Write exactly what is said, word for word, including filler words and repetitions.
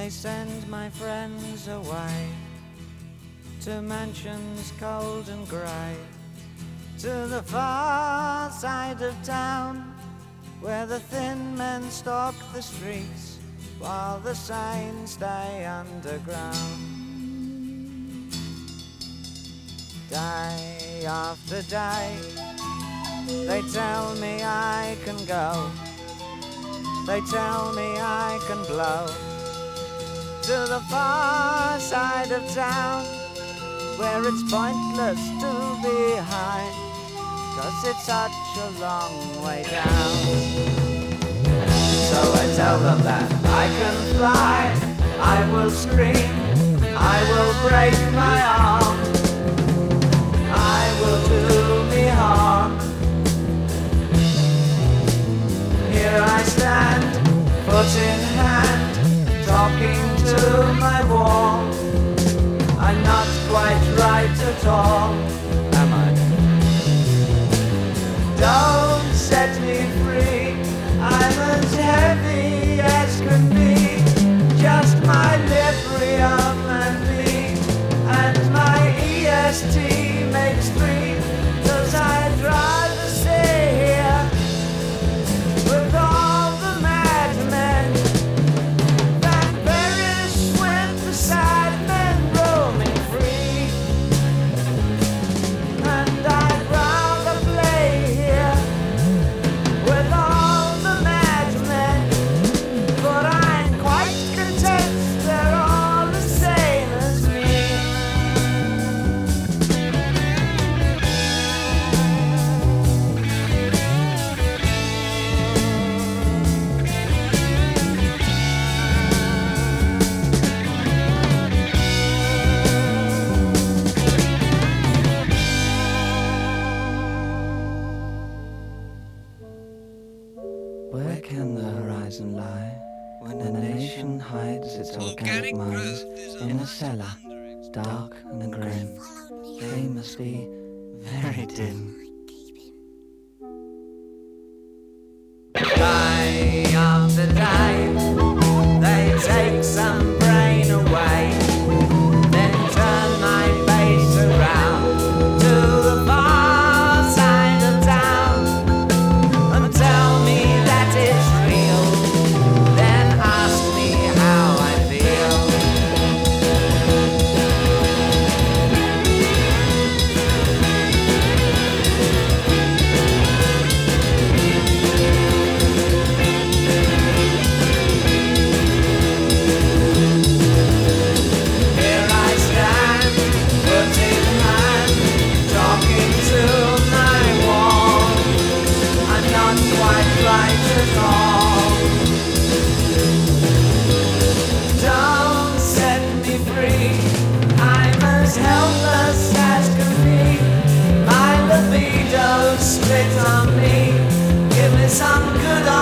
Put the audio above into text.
they send my friends away to mansions cold and grey, to the far side of town, where the thin men stalk the streets while the sane stay underground. Day after day, they tell me I can go, they tell me I can blow to the far side of town, where it's pointless to be high, 'cause it's such a long way down. So I tell them that I can fly, I will scream, I will break my arm, I will do me harm. Here I stand, foot in hand, talking to my wall. I'm not quite right at all, am I? Don't set me free, I'm as heavy as can be, just my librium and me, and my E S T makes three, 'cause I'd rather stay here with all the madmen than perish with the sad men roaming free. And I'd rather play here with all the madmen, but I'm quite content they're all the same as me. Where can the horizon lie when a nation hides its organic minds in a cellar, dark and grim? They must be very dim. Day after day, they take some brain away, then turn my face around to the far side of town and tell me that it's real, then ask me how I feel. Here I stand, foot in hand, talking to my wall. I'm not quite right at all. Don't set me free, I'm as helpless as can be. My libido split on me, give me some good